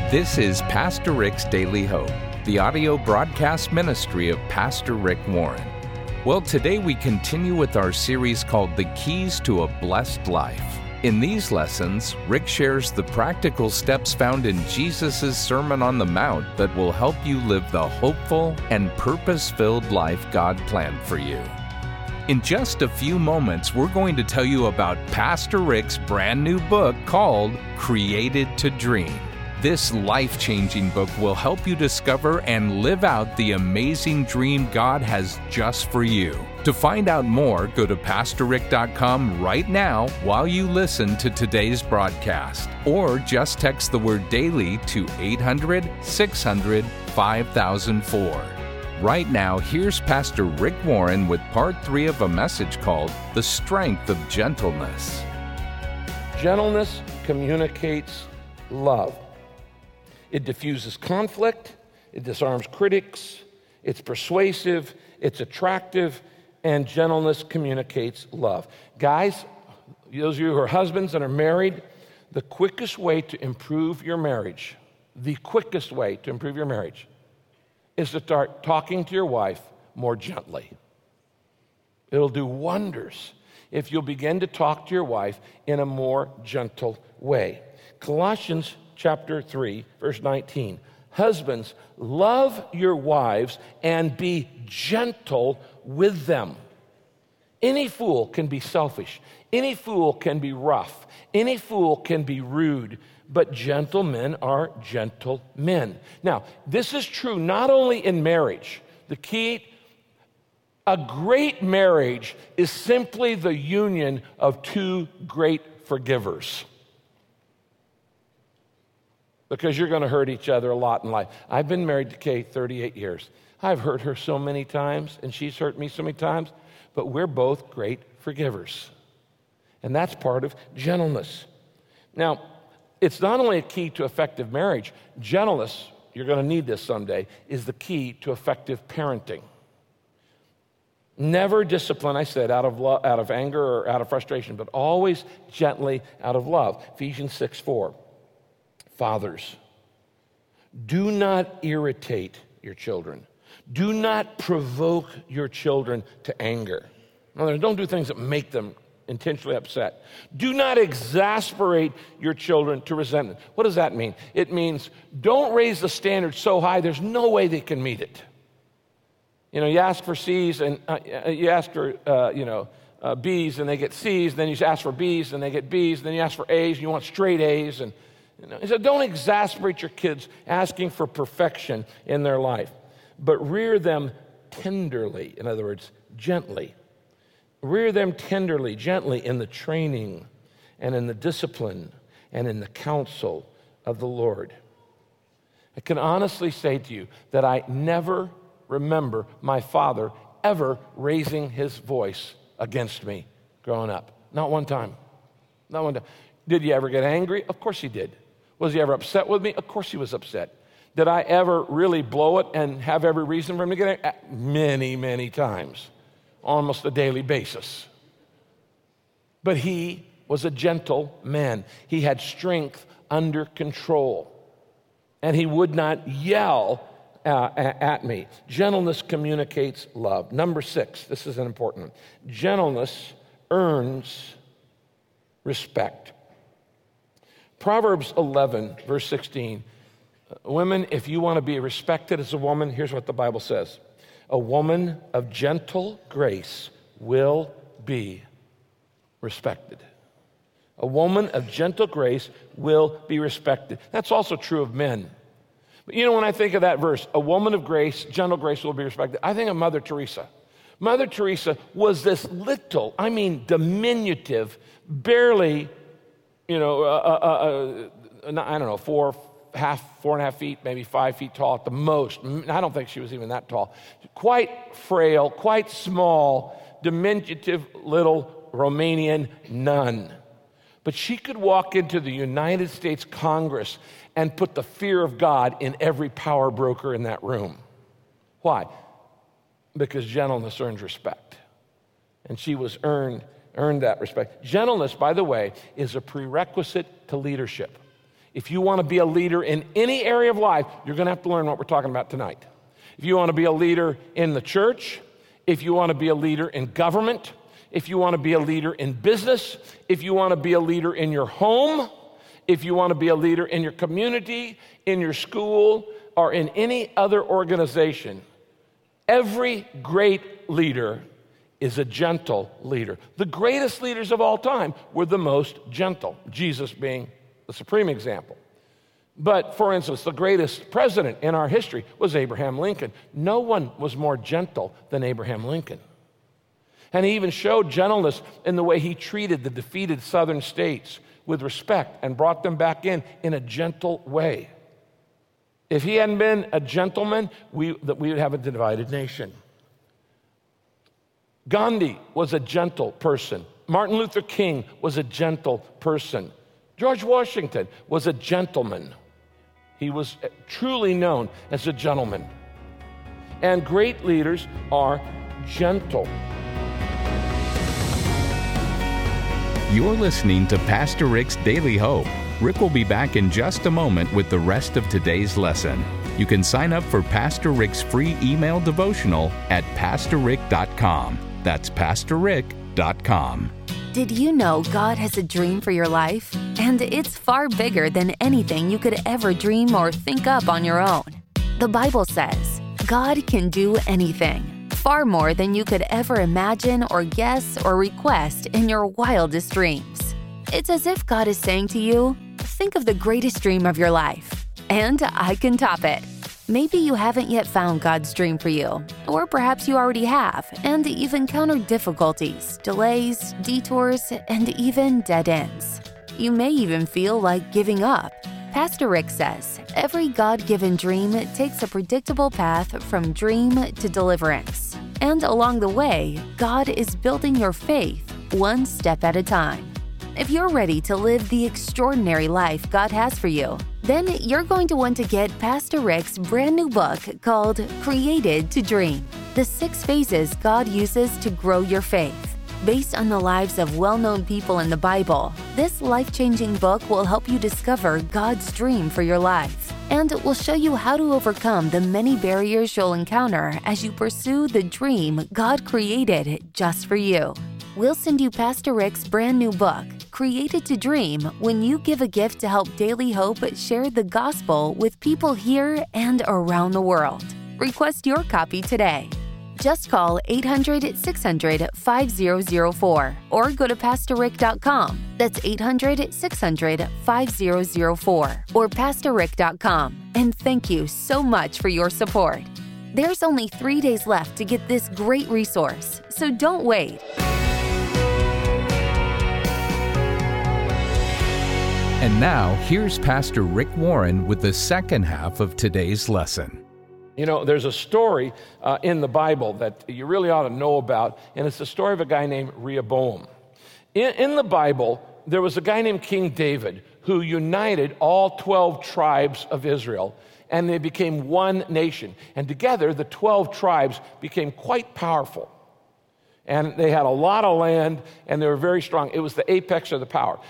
This is Pastor Rick's Daily Hope, the audio broadcast ministry of Pastor Rick Warren. Well, today we continue with our series called The Keys to a Blessed Life. In these lessons, Rick shares the practical steps found in Jesus' Sermon on the Mount that will help you live the hopeful and purpose-filled life God planned for you. In just a few moments, we're going to tell you about Pastor Rick's brand new book called Created to Dream. This life-changing book will help you discover and live out the amazing dream God has just for you. To find out more, go to PastorRick.com right now while you listen to today's broadcast. Or just text the word DAILY to 800-600-5004. Right now, here's Pastor Rick Warren with part 3 of a message called The Strength of Gentleness. Gentleness communicates love. It diffuses conflict, it disarms critics, it's persuasive, it's attractive, and gentleness communicates love. Guys, those of you who are husbands and are married, the quickest way to improve your marriage, is to start talking to your wife more gently. It'll do wonders if you'll begin to talk to your wife in a more gentle way. Colossians chapter 3, verse 19. Husbands, love your wives and be gentle with them. Any fool can be selfish. Any fool can be rough. Any fool can be rude. But gentle men are gentle men. Now, this is true not only in marriage. A great marriage is simply the union of two great forgivers. Because you're going to hurt each other a lot in life. I've been married to Kay 38 years. I've hurt her so many times, and she's hurt me so many times, but we're both great forgivers. And that's part of gentleness. Now, it's not only a key to effective marriage. Gentleness, you're going to need this someday, is the key to effective parenting. Never discipline, I said, out of anger or out of frustration, but always gently out of love. Ephesians 6:4. Fathers, do not irritate your children. Do not provoke your children to anger. In other words, don't do things that make them intentionally upset. Do not exasperate your children to resentment. What does that mean? It means don't raise the standard so high there's no way they can meet it. You know, you ask for C's and you ask for, B's and they get C's. Then you ask for B's and they get B's. Then you ask for A's and you want straight A's. And so don't exasperate your kids asking for perfection in their life, but rear them tenderly. In other words, gently. Rear them tenderly, gently in the training and in the discipline and in the counsel of the Lord. I can honestly say to you that I never remember my father ever raising his voice against me growing up. Not one time. Not one time. Did he ever get angry? Of course he did. Was he ever upset with me? Of course he was upset. Did I ever really blow it and have every reason for him to get angry? Many, many times. Almost a daily basis. But he was a gentle man. He had strength under control. And he would not yell at me. Gentleness communicates love. Number 6, this is an important one. Gentleness earns respect. Proverbs 11, verse 16. Women, if you want to be respected as a woman, here's what the Bible says. A woman of gentle grace will be respected. A woman of gentle grace will be respected. That's also true of men. But you know, when I think of that verse, a woman of grace, gentle grace will be respected, I think of Mother Teresa. Mother Teresa was this little, diminutive, barely, 4.5 feet, maybe 5 feet tall at the most. I don't think she was even that tall. Quite frail, quite small, diminutive little Romanian nun. But she could walk into the United States Congress and put the fear of God in every power broker in that room. Why? Because gentleness earns respect. And she was earned that respect. Gentleness, by the way, is a prerequisite to leadership. If you want to be a leader in any area of life, you're going to have to learn what we're talking about tonight. If you want to be a leader in the church, if you want to be a leader in government, if you want to be a leader in business, if you want to be a leader in your home, if you want to be a leader in your community, in your school, or in any other organization, every great leader is a gentle leader. The greatest leaders of all time were the most gentle, Jesus being the supreme example. But for instance, the greatest president in our history was Abraham Lincoln. No one was more gentle than Abraham Lincoln. And he even showed gentleness in the way he treated the defeated southern states with respect and brought them back in a gentle way. If he hadn't been a gentleman, we would have a divided nation. Gandhi was a gentle person. Martin Luther King was a gentle person. George Washington was a gentleman. He was truly known as a gentleman. And great leaders are gentle. You're listening to Pastor Rick's Daily Hope. Rick will be back in just a moment with the rest of today's lesson. You can sign up for Pastor Rick's free email devotional at pastorrick.com. That's pastorrick.com. Did you know God has a dream for your life? And it's far bigger than anything you could ever dream or think up on your own. The Bible says, God can do anything, far more than you could ever imagine or guess or request in your wildest dreams. It's as if God is saying to you, think of the greatest dream of your life, and I can top it. Maybe you haven't yet found God's dream for you, or perhaps you already have, and you've encountered difficulties, delays, detours, and even dead ends. You may even feel like giving up. Pastor Rick says, every God-given dream takes a predictable path from dream to deliverance. And along the way, God is building your faith one step at a time. If you're ready to live the extraordinary life God has for you, then you're going to want to get Pastor Rick's brand new book called Created to Dream, the 6 phases God uses to grow your faith. Based on the lives of well-known people in the Bible, this life-changing book will help you discover God's dream for your life, and it will show you how to overcome the many barriers you'll encounter as you pursue the dream God created just for you. We'll send you Pastor Rick's brand new book, Created to Dream, when you give a gift to help Daily Hope share the gospel with people here and around the world. Request your copy today. Just call 800-600-5004 or go to pastorrick.com. That's 800-600-5004 or pastorrick.com. And thank you so much for your support. There's only 3 days left to get this great resource, so don't wait. And now, here's Pastor Rick Warren with the second half of today's lesson. You know, there's a story in the Bible that you really ought to know about, and it's the story of a guy named Rehoboam. In the Bible, there was a guy named King David who united all 12 tribes of Israel, and they became one nation. And together, the 12 tribes became quite powerful. And they had a lot of land, and they were very strong. It was the apex of the power.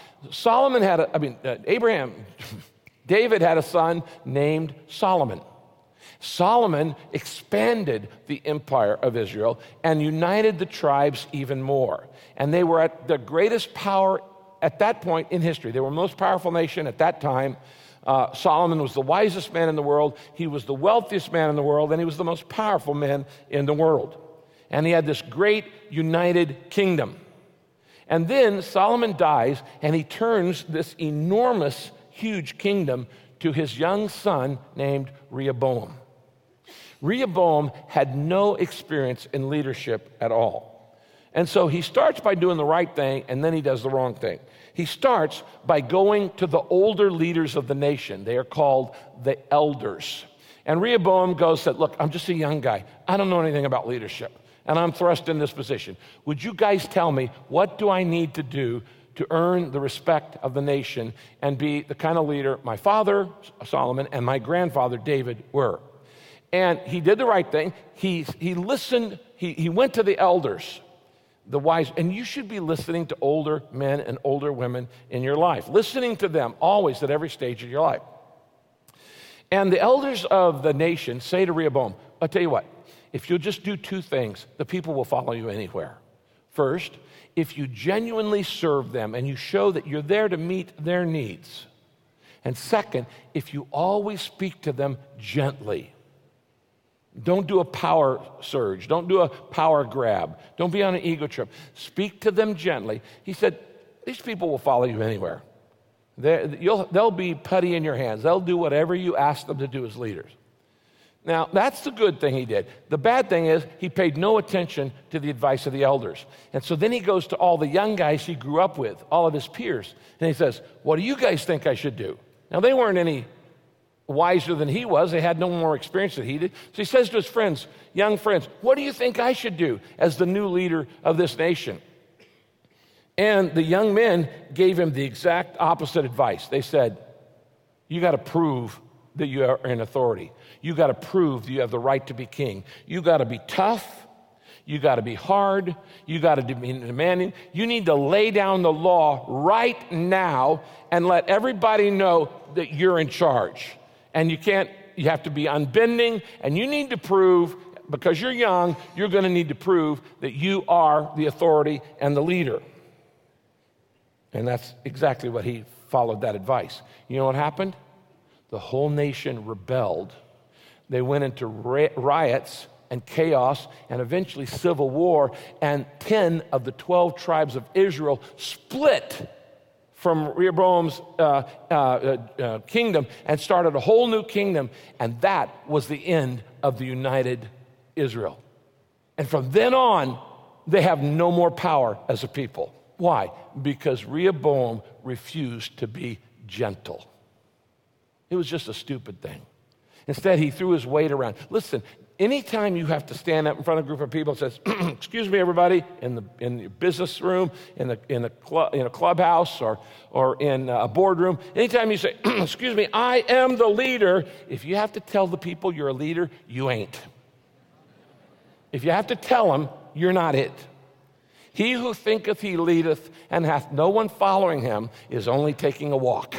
David had a son named Solomon. Solomon expanded the empire of Israel and united the tribes even more. And they were at the greatest power at that point in history. They were the most powerful nation at that time. Solomon was the wisest man in the world. He was the wealthiest man in the world, and he was the most powerful man in the world. And he had this great united kingdom. And then Solomon dies, and he turns this enormous, huge kingdom to his young son named Rehoboam. Rehoboam had no experience in leadership at all. And so he starts by doing the right thing, and then he does the wrong thing. He starts by going to the older leaders of the nation. They are called the elders. And Rehoboam said, look, I'm just a young guy. I don't know anything about leadership, and I'm thrust in this position. Would you guys tell me, what do I need to do to earn the respect of the nation and be the kind of leader my father, Solomon, and my grandfather, David, were? And he did the right thing. He listened. He went to the elders. The wise, and you should be listening to older men and older women in your life, listening to them always at every stage of your life. And the elders of the nation say to Rehoboam, I'll tell you what, if you'll just do two things, the people will follow you anywhere. First, if you genuinely serve them and you show that you're there to meet their needs. And second, if you always speak to them gently. Don't do a power surge. Don't do a power grab. Don't be on an ego trip. Speak to them gently. He said, these people will follow you anywhere. They'll be putty in your hands. They'll do whatever you ask them to do as leaders. Now, that's the good thing he did. The bad thing is he paid no attention to the advice of the elders. And so then he goes to all the young guys he grew up with, all of his peers, and he says, what do you guys think I should do? Now, they weren't any wiser than he was. They had no more experience than he did. So he says to his friends, young friends, what do you think I should do as the new leader of this nation? And the young men gave him the exact opposite advice. They said, you got to prove that you are in authority. You got to prove that you have the right to be king. You got to be tough. You got to be hard. You got to be demanding. You need to lay down the law right now and let everybody know that you're in charge. And you have to be unbending, and you need to prove, because you're young, you're going to need to prove that you are the authority and the leader. And that's exactly what he followed that advice. You know what happened? The whole nation rebelled. They went into riots and chaos and eventually civil war, and 10 of the 12 tribes of Israel split from Rehoboam's kingdom and started a whole new kingdom, and that was the end of the united Israel. And from then on, they have no more power as a people. Why? Because Rehoboam refused to be gentle. It was just a stupid thing. Instead, he threw his weight around. Listen, anytime you have to stand up in front of a group of people and says, excuse me, everybody, in the business room, in a clubhouse, or in a boardroom, anytime you say, excuse me, I am the leader, if you have to tell the people you're a leader, you ain't. If you have to tell them, you're not it. He who thinketh he leadeth and hath no one following him is only taking a walk.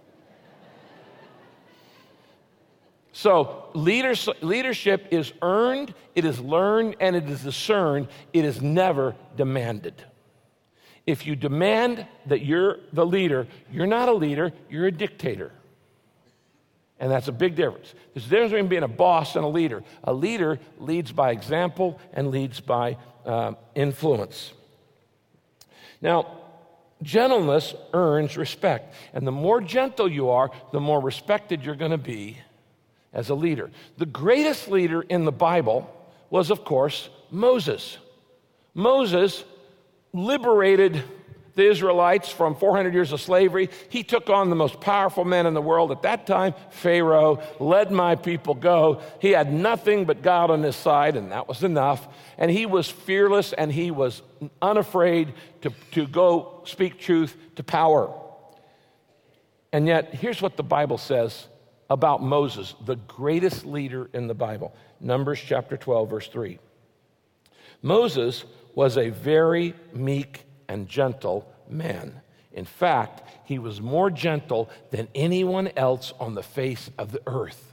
So leadership is earned, it is learned, and it is discerned. It is never demanded. If you demand that you're the leader, you're not a leader, you're a dictator. And that's a big difference. There's a difference between being a boss and a leader. A leader leads by example and leads by influence. Now, gentleness earns respect. And the more gentle you are, the more respected you're going to be as a leader. The greatest leader in the Bible was, of course, Moses. Moses liberated the Israelites from 400 years of slavery. He took on the most powerful man in the world at that time, Pharaoh, let my people go. He had nothing but God on his side, and that was enough. And he was fearless, and he was unafraid to go speak truth to power. And yet, here's what the Bible says about Moses, the greatest leader in the Bible. Numbers chapter 12, verse 3. Moses was a very meek and gentle man. In fact, he was more gentle than anyone else on the face of the earth.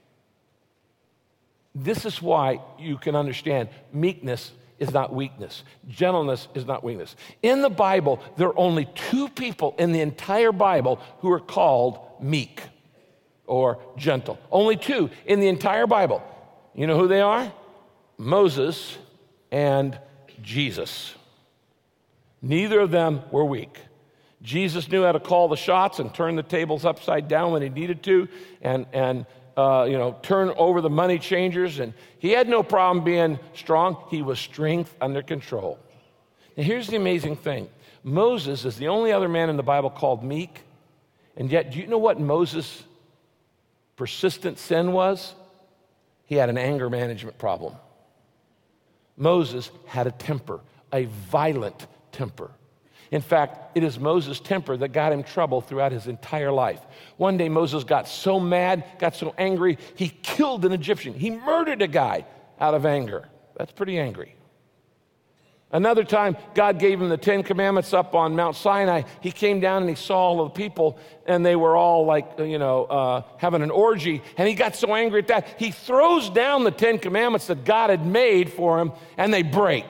This is why you can understand meekness is not weakness. Gentleness is not weakness. In the Bible, there are only two people in the entire Bible who are called meek or gentle. Only two in the entire Bible. You know who they are? Moses and Jesus. Neither of them were weak. Jesus knew how to call the shots and turn the tables upside down when he needed to, and turn over the money changers. And he had no problem being strong. He was strength under control. Now here's the amazing thing. Moses is the only other man in the Bible called meek. And yet, do you know what Moses' persistent sin was? He had an anger management problem. Moses had a temper, a violent temper. In fact, it is Moses' temper that got him trouble throughout his entire life. One day Moses got so mad, got so angry, he killed an Egyptian. He murdered a guy out of anger. That's pretty angry. Another time, God gave him the 10 Commandments up on Mount Sinai. He came down and he saw all of the people, and they were all like, having an orgy. And he got so angry at that, he throws down the 10 Commandments that God had made for him, and they break.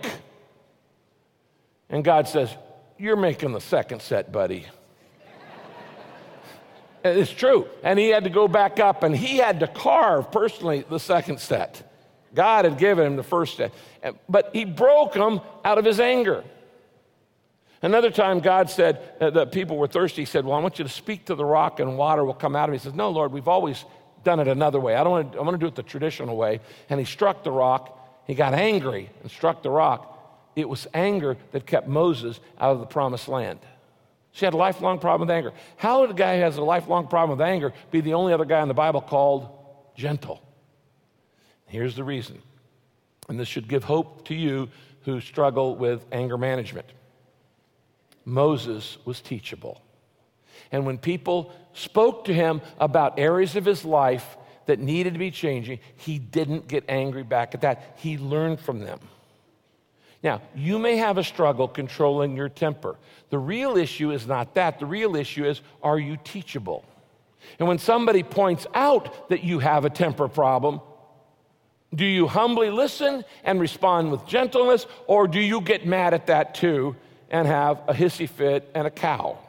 And God says, "You're making the second set, buddy." And it's true. And he had to go back up, and he had to carve personally the second set. God had given him the first set, but he broke them out of his anger. Another time, God said that people were thirsty. He said, "Well, I want you to speak to the rock, and water will come out of it." He says, "No, Lord, we've always done it another way. I want to do it the traditional way." And he struck the rock. He got angry and struck the rock. It was anger that kept Moses out of the promised land. She had a lifelong problem with anger. How would a guy who has a lifelong problem with anger be the only other guy in the Bible called gentle? Here's the reason, and this should give hope to you who struggle with anger management. Moses was teachable. And when people spoke to him about areas of his life that needed to be changing, he didn't get angry back at that. He learned from them. Now, you may have a struggle controlling your temper. The real issue is not that. The real issue is, are you teachable? And when somebody points out that you have a temper problem, do you humbly listen and respond with gentleness, or do you get mad at that too and have a hissy fit and a cow?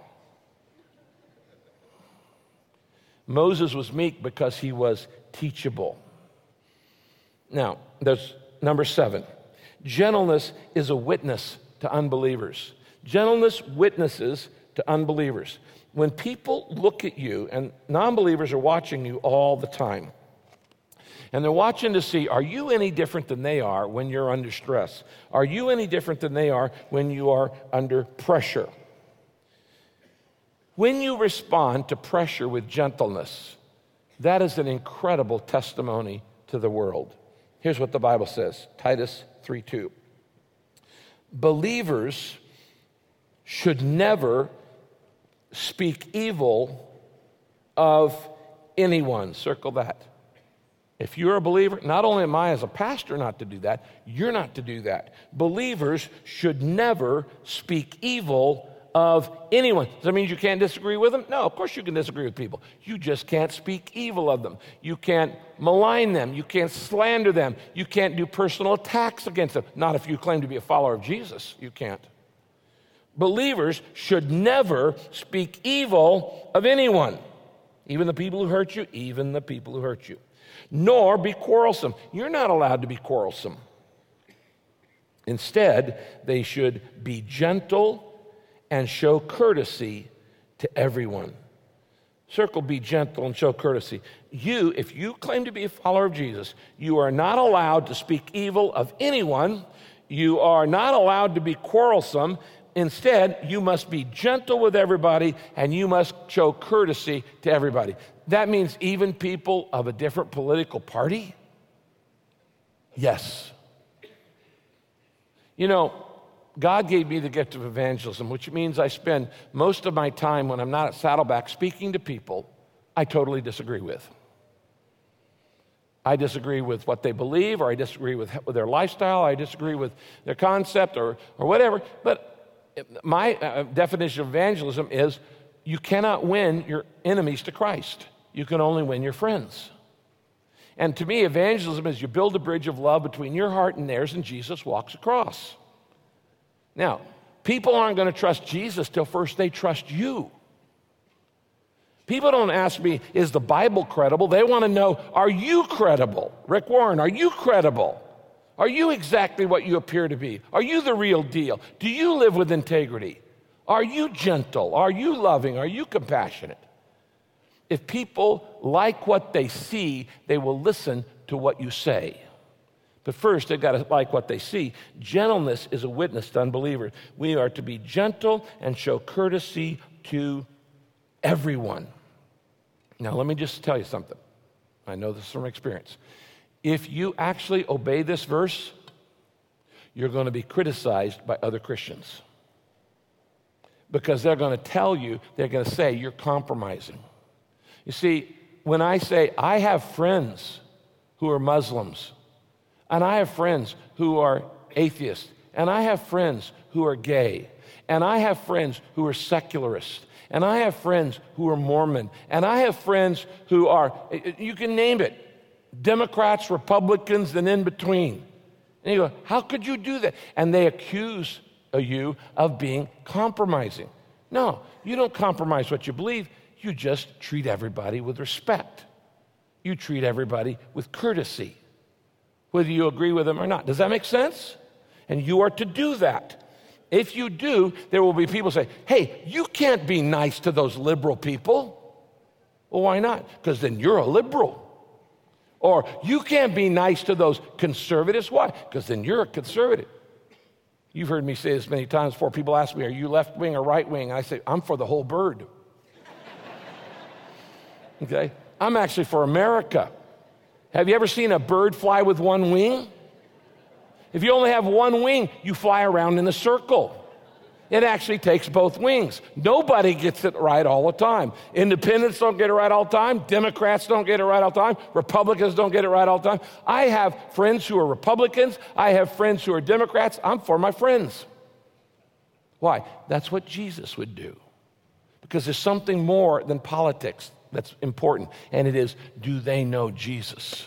Moses was meek because he was teachable. Now, there's number 7. Gentleness is a witness to unbelievers. Gentleness witnesses to unbelievers. When people look at you, and non-believers are watching you all the time, and they're watching to see, are you any different than they are when you're under stress? Are you any different than they are when you are under pressure? When you respond to pressure with gentleness, that is an incredible testimony to the world. Here's what the Bible says, Titus 3:2. Believers should never speak evil of anyone. Circle that. If you're a believer, not only am I as a pastor not to do that, you're not to do that. Believers should never speak evil of anyone. Does that mean you can't disagree with them? No, of course you can disagree with people. You just can't speak evil of them. You can't malign them. You can't slander them. You can't do personal attacks against them. Not if you claim to be a follower of Jesus. You can't. Believers should never speak evil of anyone, even the people who hurt you, even the people who hurt you. Nor be quarrelsome. You're not allowed to be quarrelsome. Instead, they should be gentle and show courtesy to everyone. Circle, be gentle and show courtesy. If you claim to be a follower of Jesus, you are not allowed to speak evil of anyone. You are not allowed to be quarrelsome. Instead, you must be gentle with everybody, and you must show courtesy to everybody. That means even people of a different political party? Yes. You know, God gave me the gift of evangelism, which means I spend most of my time when I'm not at Saddleback speaking to people I totally disagree with. I disagree with what they believe, or I disagree with their lifestyle, I disagree with their concept or whatever. But my definition of evangelism is you cannot win your enemies to Christ. You can only win your friends. And to me, evangelism is you build a bridge of love between your heart and theirs, and Jesus walks across. Now, people aren't going to trust Jesus till first they trust you. People don't ask me, is the Bible credible? They want to know, are you credible? Rick Warren, are you credible? Are you exactly what you appear to be? Are you the real deal? Do you live with integrity? Are you gentle? Are you loving? Are you compassionate? If people like what they see, they will listen to what you say. But first, they've got to like what they see. Gentleness is a witness to unbelievers. We are to be gentle and show courtesy to everyone. Now, let me just tell you something. I know this from experience. If you actually obey this verse, you're going to be criticized by other Christians. Because they're going to tell you, they're going to say, you're compromising. You see, when I say, I have friends who are Muslims, and I have friends who are atheists, and I have friends who are gay, and I have friends who are secularists, and I have friends who are Mormon, and I have friends who are, you can name it, Democrats, Republicans, and in between. And you go, how could you do that? And they accuse you of being compromising. No, you don't compromise what you believe. You just treat everybody with respect. You treat everybody with courtesy, whether you agree with them or not. Does that make sense? And you are to do that. If you do, there will be people say, hey, you can't be nice to those liberal people. Well, why not? Because then you're a liberal. Or you can't be nice to those conservatives. Why? Because then you're a conservative. You've heard me say this many times before. People ask me, are you left wing or right wing? And I say, I'm for the whole bird. Okay? I'm actually for America. Have you ever seen a bird fly with one wing? If you only have one wing, you fly around in a circle. It actually takes both wings. Nobody gets it right all the time. Independents don't get it right all the time. Democrats don't get it right all the time. Republicans don't get it right all the time. I have friends who are Republicans. I have friends who are Democrats. I'm for my friends. Why? That's what Jesus would do. Because there's something more than politics that's important, and it is, do they know Jesus?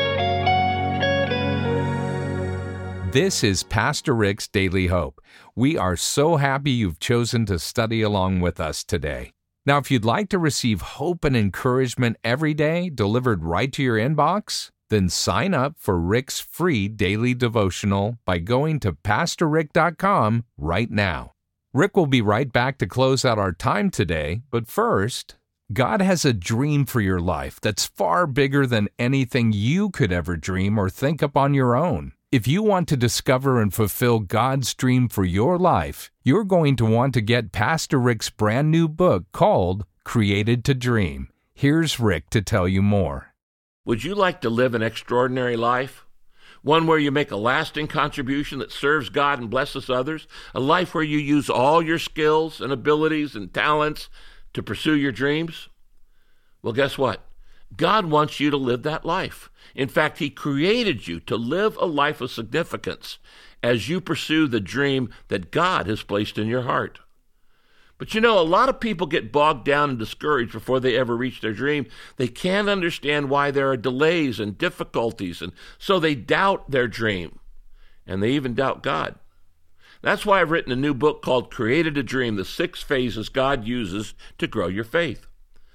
This is Pastor Rick's Daily Hope. We are so happy you've chosen to study along with us today. Now, if you'd like to receive hope and encouragement every day delivered right to your inbox, then sign up for Rick's free daily devotional by going to PastorRick.com right now. Rick will be right back to close out our time today, but first, God has a dream for your life that's far bigger than anything you could ever dream or think up on your own. If you want to discover and fulfill God's dream for your life, you're going to want to get Pastor Rick's brand new book called Created to Dream. Here's Rick to tell you more. Would you like to live an extraordinary life? One where you make a lasting contribution that serves God and blesses others? A life where you use all your skills and abilities and talents to pursue your dreams? Well, guess what? God wants you to live that life. In fact, He created you to live a life of significance as you pursue the dream that God has placed in your heart. But you know, a lot of people get bogged down and discouraged before they ever reach their dream. They can't understand why there are delays and difficulties, and so they doubt their dream, and they even doubt God. That's why I've written a new book called Created to Dream, the 6 phases God uses to grow your faith.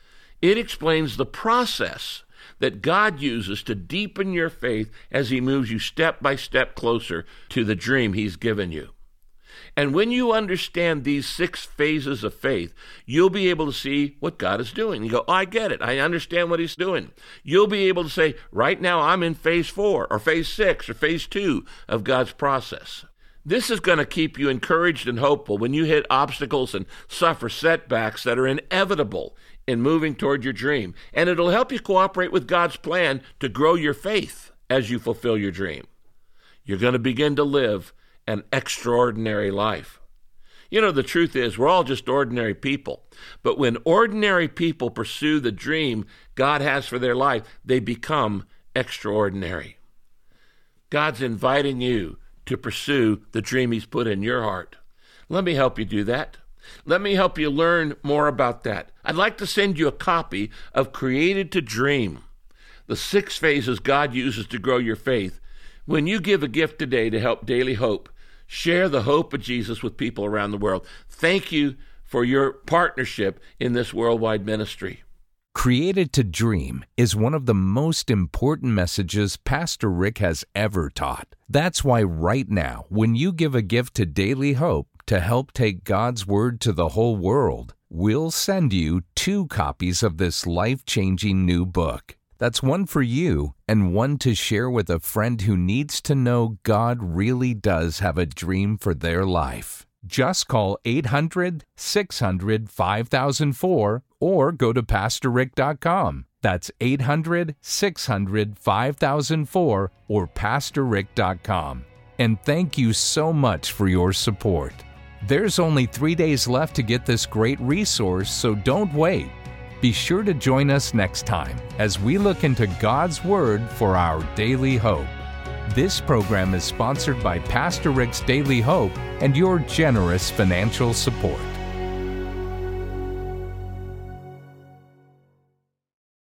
It explains the process that God uses to deepen your faith as He moves you step by step closer to the dream He's given you. And when you understand these 6 phases of faith, you'll be able to see what God is doing. You go, oh, I get it. I understand what He's doing. You'll be able to say, right now I'm in phase 4 or phase 6 or phase 2 of God's process. This is going to keep you encouraged and hopeful when you hit obstacles and suffer setbacks that are inevitable in moving toward your dream. And it'll help you cooperate with God's plan to grow your faith as you fulfill your dream. You're going to begin to live an extraordinary life. You know, the truth is, we're all just ordinary people. But when ordinary people pursue the dream God has for their life, they become extraordinary. God's inviting you to pursue the dream He's put in your heart. Let me help you do that. Let me help you learn more about that. I'd like to send you a copy of Created to Dream, the 6 phases God uses to grow your faith. When you give a gift today to help Daily Hope, share the hope of Jesus with people around the world. Thank you for your partnership in this worldwide ministry. Created to Dream is one of the most important messages Pastor Rick has ever taught. That's why right now, when you give a gift to Daily Hope to help take God's Word to the whole world, we'll send you 2 copies of this life-changing new book. That's one for you and one to share with a friend who needs to know God really does have a dream for their life. Just call 800-600-5004 or go to PastorRick.com. That's 800-600-5004 or PastorRick.com. And thank you so much for your support. There's only 3 days left to get this great resource, so don't wait. Be sure to join us next time as we look into God's Word for our daily hope. This program is sponsored by Pastor Rick's Daily Hope and your generous financial support.